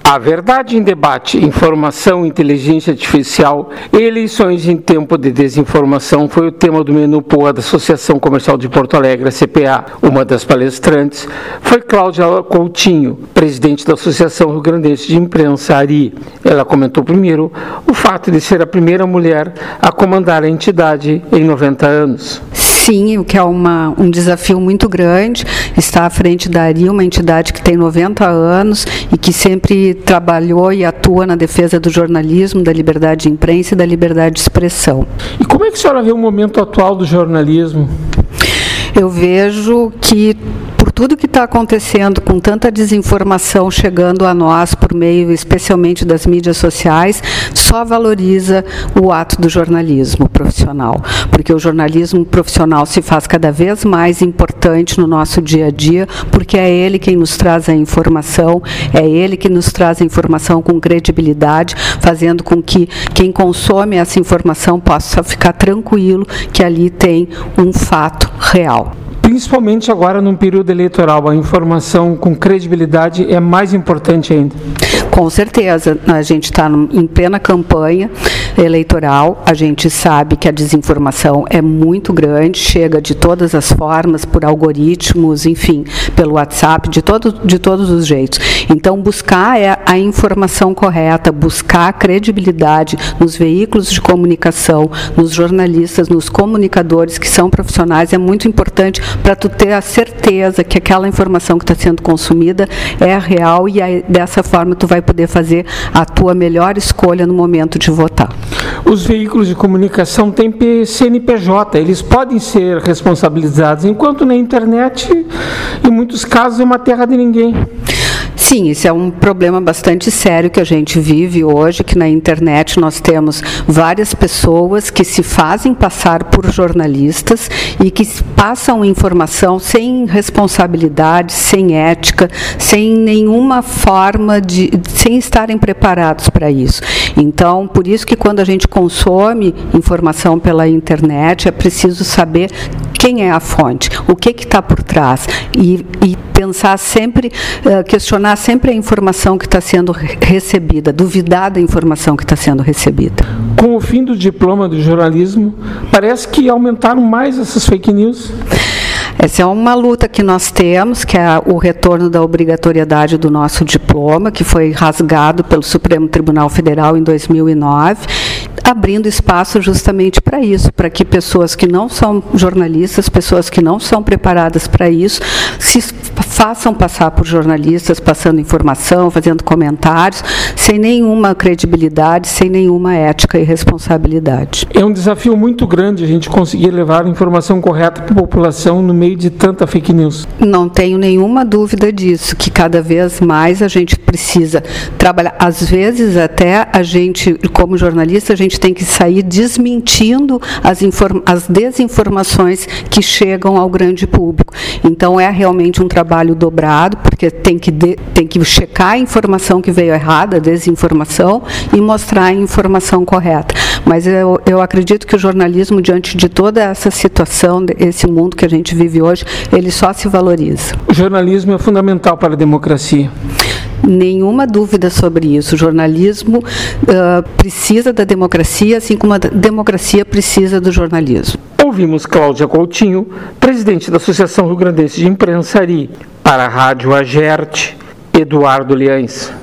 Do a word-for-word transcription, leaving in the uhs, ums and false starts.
A Verdade em Debate, Informação, Inteligência Artificial e Eleições em Tempo de Desinformação foi o tema do menu P O A da Associação Comercial de Porto Alegre, a C P A. Uma das palestrantes foi Cláudia Coutinho, presidente da Associação Rio Grandense de Imprensa, A R I. Ela comentou primeiro o fato de ser a primeira mulher a comandar a entidade em noventa anos. Sim, o que é uma, um desafio muito grande, está à frente da A R I, uma entidade que tem noventa anos e que sempre trabalhou e atua na defesa do jornalismo, da liberdade de imprensa e da liberdade de expressão. E como é que a senhora vê o momento atual do jornalismo? Eu vejo que, por tudo que está acontecendo, com tanta desinformação chegando a nós por meio, especialmente das mídias sociais, só valoriza o ato do jornalismo profissional, porque o jornalismo profissional se faz cada vez mais importante no nosso dia a dia, porque é ele quem nos traz a informação, é ele que nos traz a informação com credibilidade, fazendo com que quem consome essa informação possa ficar tranquilo que ali tem um fato real. Principalmente agora num período eleitoral, a informação com credibilidade é mais importante ainda. Com certeza, a gente está em plena campanha eleitoral, a gente sabe que a desinformação é muito grande, chega de todas as formas, por algoritmos, enfim, pelo WhatsApp, de, todo, de todos os jeitos. Então, buscar é a informação correta, buscar a credibilidade nos veículos de comunicação, nos jornalistas, nos comunicadores que são profissionais, é muito importante para tu ter a certeza que aquela informação que está sendo consumida é real e aí, dessa forma tu vai poder fazer a tua melhor escolha no momento de votar. Os veículos de comunicação têm C N P J, eles podem ser responsabilizados, enquanto na internet, em muitos casos, é uma terra de ninguém. Sim, isso é um problema bastante sério que a gente vive hoje, que na internet nós temos várias pessoas que se fazem passar por jornalistas e que passam informação sem responsabilidade, sem ética, sem nenhuma forma de, sem estarem preparados para isso. Então, por isso que quando a gente consome informação pela internet, é preciso saber quem é a fonte, o que que está por trás e, e pensar sempre, uh, questionar sempre a informação que está sendo recebida, duvidar da informação que está sendo recebida. Com o fim do diploma do jornalismo, parece que aumentaram mais essas fake news. Essa é uma luta que nós temos, que é o retorno da obrigatoriedade do nosso diploma, que foi rasgado pelo Supremo Tribunal Federal em dois mil e nove, abrindo espaço justamente para isso, para que pessoas que não são jornalistas, pessoas que não são preparadas para isso, se façam passar por jornalistas, passando informação, fazendo comentários, sem nenhuma credibilidade, sem nenhuma ética e responsabilidade. É um desafio muito grande a gente conseguir levar a informação correta para a população no meio de tanta fake news. Não tenho nenhuma dúvida disso, que cada vez mais a gente precisa trabalhar. Às vezes até a gente, como jornalista, a gente tem que sair desmentindo as, inform- as desinformações que chegam ao grande público. Então é realmente um trabalho dobrado, porque tem que, de, tem que checar a informação que veio errada, a desinformação, e mostrar a informação correta. Mas eu, eu acredito que o jornalismo, diante de toda essa situação, esse mundo que a gente vive hoje, ele só se valoriza. O jornalismo é fundamental para a democracia. Nenhuma dúvida sobre isso. O jornalismo uh, precisa da democracia, assim como a democracia precisa do jornalismo. Ouvimos Cláudia Coutinho, presidente da Associação Rio Grandense de Imprensa, A R I. Para a Rádio Agerte, Eduardo Liães.